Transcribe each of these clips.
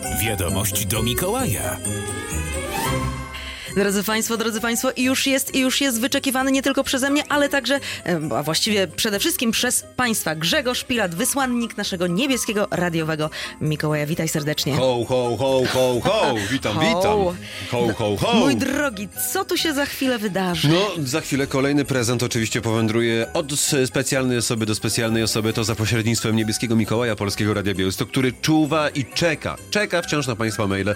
Wiadomość do Mikołaja. Drodzy Państwo, i już jest wyczekiwany nie tylko przeze mnie, ale także, a właściwie przede wszystkim przez Państwa, Grzegorz Pilat, wysłannik naszego niebieskiego radiowego Mikołaja. Witaj serdecznie. Ho, ho, ho, ho, ho! Witam. Ho, ho, ho! Mój drogi, co tu się za chwilę wydarzy? No, za chwilę kolejny prezent oczywiście powędruje od specjalnej osoby do specjalnej osoby. To za pośrednictwem niebieskiego Mikołaja Polskiego Radia Białystok, który czuwa i czeka wciąż na Państwa maile.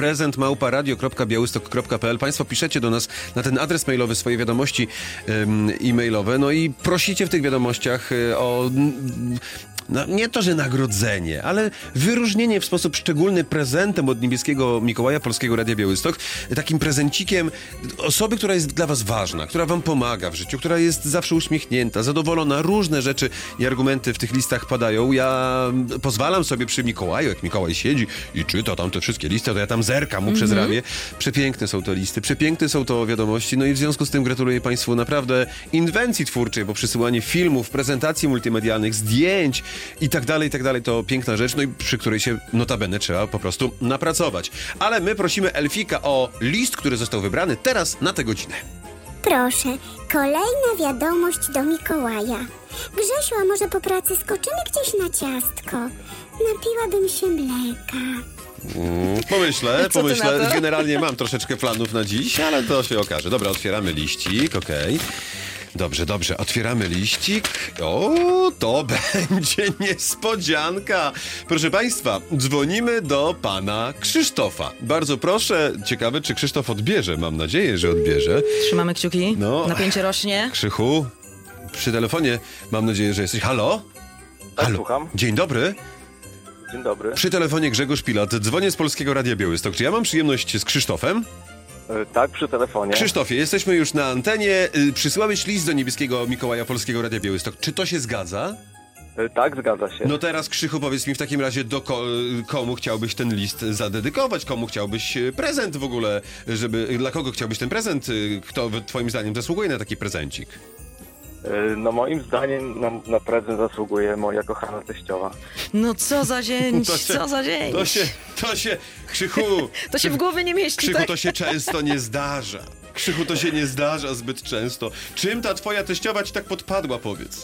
prezent@radio.białystok.pl. Państwo piszecie do nas na ten adres mailowy swoje wiadomości e-mailowe, no i prosicie w tych wiadomościach o... No, nie to, że nagrodzenie, ale wyróżnienie w sposób szczególny prezentem od niebieskiego Mikołaja Polskiego Radia Białystok, takim prezencikiem osoby, która jest dla was ważna, która wam pomaga w życiu, która jest zawsze uśmiechnięta, zadowolona. Różne rzeczy i argumenty w tych listach padają. Ja pozwalam sobie przy Mikołaju, jak Mikołaj siedzi i czyta tam te wszystkie listy, to ja tam zerkam mu przez ramię. Przepiękne są te listy, przepiękne są to wiadomości, no i w związku z tym gratuluję Państwu naprawdę inwencji twórczej, bo przysyłanie filmów, prezentacji multimedialnych, zdjęć i tak dalej, to piękna rzecz, no i przy której się notabene trzeba po prostu napracować. Ale my prosimy Elfika o list, który został wybrany teraz na tę godzinę. Proszę, kolejna wiadomość do Mikołaja. Grzesiu, a może po pracy skoczymy gdzieś na ciastko? Napiłabym się mleka. Pomyślę. na to? Generalnie mam troszeczkę planów na dziś, ale to się okaże. Dobra, otwieramy liścik, okej. Dobrze, otwieramy liścik. O, to będzie niespodzianka. Proszę Państwa, dzwonimy do pana Krzysztofa. Bardzo proszę, ciekawe, czy Krzysztof odbierze. Mam nadzieję, że odbierze. Trzymamy kciuki, napięcie rośnie. Krzychu, przy telefonie mam nadzieję, że jesteś. Halo? Tak, słucham. Dzień dobry. Dzień dobry. Przy telefonie Grzegorz Pilat. Dzwonię z Polskiego Radia Białystok. Czy ja mam przyjemność z Krzysztofem? Tak, przy telefonie. Krzysztofie, jesteśmy już na antenie. Przysłałeś list do niebieskiego Mikołaja Polskiego Radia Białystok. Czy to się zgadza? Tak, zgadza się. No teraz, Krzychu, powiedz mi w takim razie, komu chciałbyś ten list zadedykować? Komu chciałbyś prezent w ogóle? Dla kogo chciałbyś ten prezent? Kto twoim zdaniem zasługuje na taki prezencik? No moim zdaniem na prezent zasługuje moja kochana teściowa. No co za dzień, To się, Krzychu... To się w głowie nie mieści, Krzychu, tak? to się często nie zdarza. Krzychu, to się nie zdarza zbyt często. Czym ta twoja teściowa ci tak podpadła, powiedz?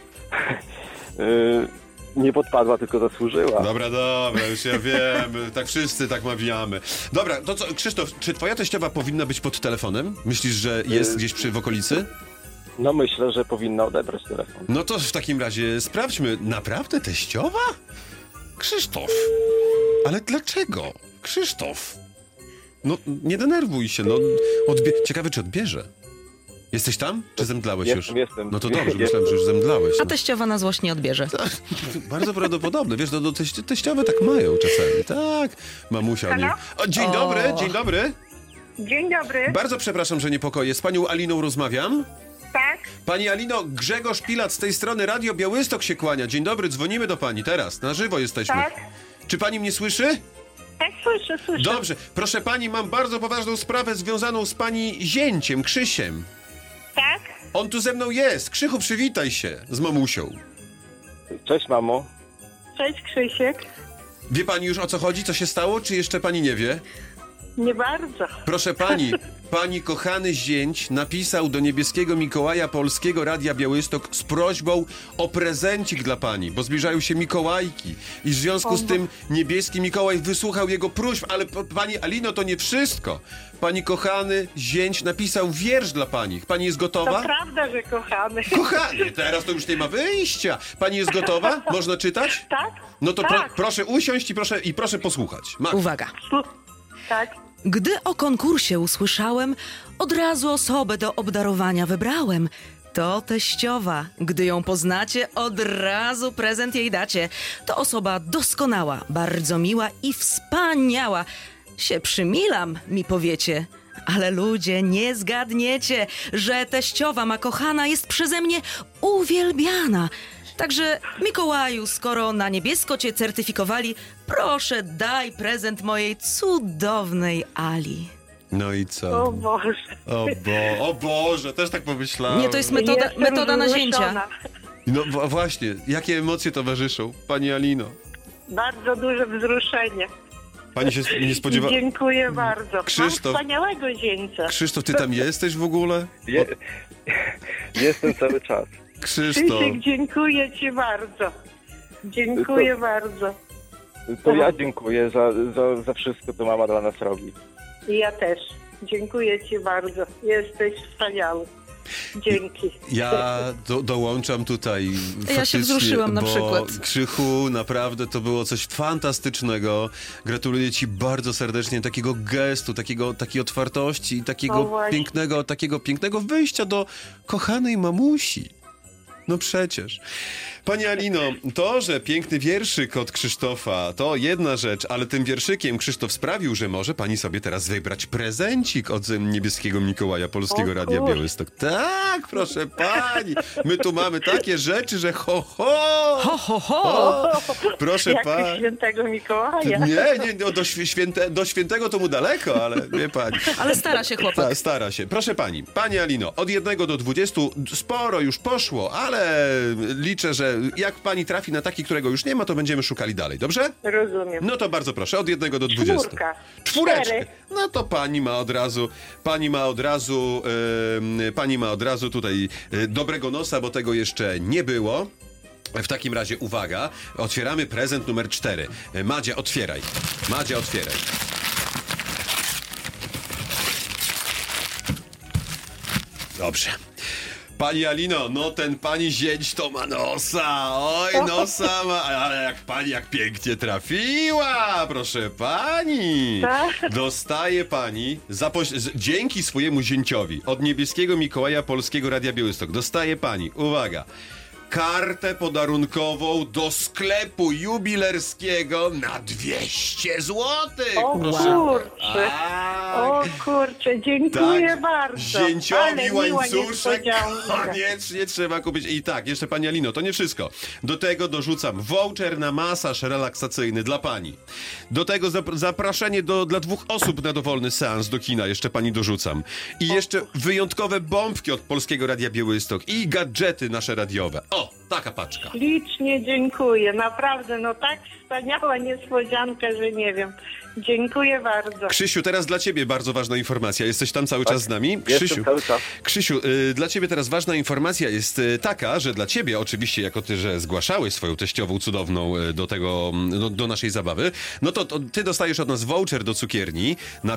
Nie podpadła, tylko zasłużyła. Dobra, już ja wiem, tak wszyscy tak mawiamy. Dobra, to co, Krzysztof, czy twoja teściowa powinna być pod telefonem? Myślisz, że jest gdzieś w okolicy? No myślę, że powinna odebrać telefon. No to w takim razie sprawdźmy. Naprawdę teściowa? Krzysztof. Ale dlaczego? Krzysztof. No, nie denerwuj się, no. Ciekawe, czy odbierze. Jesteś tam? Czy zemdlałeś już? Jestem. No to dobrze, myślałem, że już zemdlałeś. A teściowa na złość nie odbierze. Bardzo prawdopodobne. Wiesz, teściowe tak mają czasami. Tak, mamusia nie. O, dzień dobry. Dzień dobry. Bardzo przepraszam, że niepokoję. Z panią Aliną rozmawiam. Tak? Pani Alino, Grzegorz Pilat z tej strony Radio Białystok się kłania. Dzień dobry, dzwonimy do pani teraz. Na żywo jesteśmy. Tak. Czy pani mnie słyszy? Tak, słyszę. Dobrze. Proszę pani, mam bardzo poważną sprawę związaną z pani zięciem, Krzysiem. Tak? On tu ze mną jest. Krzychu, przywitaj się z mamusią. Cześć, mamo. Cześć, Krzysiek. Wie pani już, o co chodzi? Co się stało? Czy jeszcze pani nie wie? Nie bardzo. Proszę pani, pani kochany zięć napisał do niebieskiego Mikołaja Polskiego Radia Białystok z prośbą o prezencik dla pani, bo zbliżają się Mikołajki i w związku z tym niebieski Mikołaj wysłuchał jego próśb, ale pani Alino, to nie wszystko. Pani kochany zięć napisał wiersz dla pani. Pani jest gotowa? To prawda, że kochamy. Kochany, teraz to już nie ma wyjścia. Pani jest gotowa? Można czytać? Tak? No to Tak. proszę usiąść i proszę posłuchać. Uwaga. Tak. Gdy o konkursie usłyszałem, od razu osobę do obdarowania wybrałem. To teściowa. Gdy ją poznacie, od razu prezent jej dacie. To osoba doskonała, bardzo miła i wspaniała. Się przymilam, mi powiecie. Ale ludzie, nie zgadniecie, że teściowa ma kochana jest przeze mnie uwielbiana. Także Mikołaju, skoro na niebiesko cię certyfikowali, proszę daj prezent mojej cudownej Ali. No i co? O Boże. O Boże, też tak pomyślałem. Nie, to jest Jestem metoda na wzruszona. zięcia. No właśnie, jakie emocje towarzyszą, pani Alino? Bardzo duże wzruszenie. Pani się nie spodziewa... Dziękuję bardzo. Krzysztof. Mam wspaniałego zięcia. Krzysztof, ty tam jesteś w ogóle? Jestem cały czas. Krzysztof. Krzysiek, dziękuję ci bardzo. Dziękuję bardzo. To ja dziękuję za wszystko, co mama dla nas robi. I ja też. Dziękuję ci bardzo. Jesteś wspaniały. Dzięki. Ja dołączam tutaj Ja się wzruszyłam na bo przykład. Krzychu, naprawdę to było coś fantastycznego. Gratuluję ci bardzo serdecznie takiego gestu, takiej otwartości i takiego pięknego wyjścia do kochanej mamusi. No przecież. Pani Alino, to, że piękny wierszyk od Krzysztofa, to jedna rzecz, ale tym wierszykiem Krzysztof sprawił, że może pani sobie teraz wybrać prezencik od niebieskiego Mikołaja Polskiego Radia kurde. Białystok. Tak, proszę pani. My tu mamy takie rzeczy, że ho, ho! Ho, ho, ho! O, proszę Jak pani. świętego Mikołaja. Nie, no, do świętego to mu daleko, ale wie pani. Ale stara się chłopak. Stara się. Proszę pani, pani Alino, od 1 do 20 sporo już poszło, ale liczę, że jak pani trafi na taki, którego już nie ma, to będziemy szukali dalej, dobrze? Rozumiem. No to bardzo proszę, od 1 do 20. Czwórka. Czwóreczkę. 4. No to pani ma od razu tutaj dobrego nosa, bo tego jeszcze nie było. W takim razie uwaga, otwieramy prezent numer 4. Madzia, otwieraj. Madzia, otwieraj. Dobrze. Pani Alino, no ten pani zięć to ma nosa. Oj, nosa ma, ale jak pani jak pięknie trafiła, proszę pani. Tak. Dostaje pani, dzięki swojemu zięciowi, od niebieskiego Mikołaja Polskiego Radia Białystok, dostaje pani, uwaga, kartę podarunkową do sklepu jubilerskiego na 200 złotych. O kurczę. O kurczę, dziękuję bardzo. Zięciowi Ale miła łańcuszek niespodzianka. koniecznie trzeba kupić. I tak, jeszcze pani Alino, to nie wszystko. Do tego dorzucam voucher na masaż relaksacyjny dla pani. Do tego zaproszenie dla 2 osób na dowolny seans do kina jeszcze pani dorzucam. I jeszcze wyjątkowe bombki od Polskiego Radia Białystok i gadżety nasze radiowe. O, taka paczka. Ślicznie dziękuję. Naprawdę, no tak wspaniała niespodzianka, że nie wiem. Dziękuję bardzo. Krzysiu, teraz dla ciebie bardzo ważna informacja. Jesteś tam cały czas z nami? Jestem cały czas. Krzysiu, dla ciebie teraz ważna informacja jest taka, że dla ciebie oczywiście, jako ty, że zgłaszałeś swoją teściową cudowną do naszej zabawy, no to ty dostajesz od nas voucher do cukierni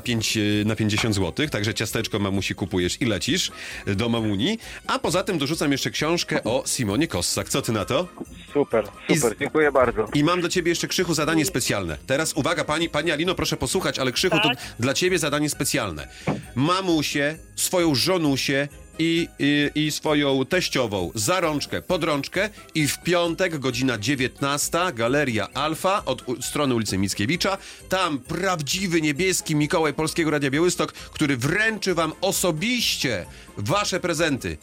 na 50 zł, także ciasteczko mamusi kupujesz i lecisz do mamuni, a poza tym dorzucam jeszcze książkę o Simonie Kossak. Co ty na to? Super, dziękuję bardzo. I mam dla ciebie jeszcze, Krzychu, zadanie specjalne. Teraz uwaga, pani Alino, proszę posłuchać, ale Krzychu, to dla ciebie zadanie specjalne. Mamusię, swoją żonusię i swoją teściową za rączkę, pod rączkę i w piątek, godzina 19, Galeria Alfa od strony ulicy Mickiewicza. Tam prawdziwy niebieski Mikołaj Polskiego Radia Białystok, który wręczy wam osobiście wasze prezenty.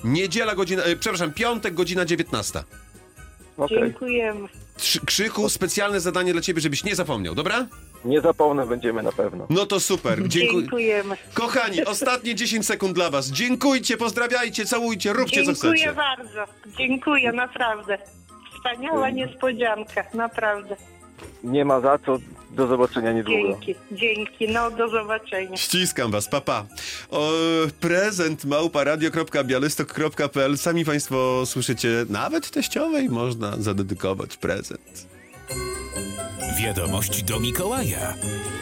Piątek, godzina 19. Okay. Dziękujemy. Krzychu, specjalne zadanie dla ciebie, żebyś nie zapomniał, dobra? Nie zapomnę, będziemy na pewno. No to super. Dziękujemy. Kochani, ostatnie 10 sekund dla was. Dziękujcie, pozdrawiajcie, całujcie, róbcie co chcecie. Dziękuję bardzo. Dziękuję, naprawdę. Wspaniała niespodzianka, naprawdę. Nie ma za co. Do zobaczenia niedługo. Dzięki. No, do zobaczenia. Ściskam was, papa. Prezent @radio.bialystok.pl. Sami państwo słyszycie, nawet teściowej można zadedykować prezent. Wiadomość do Mikołaja.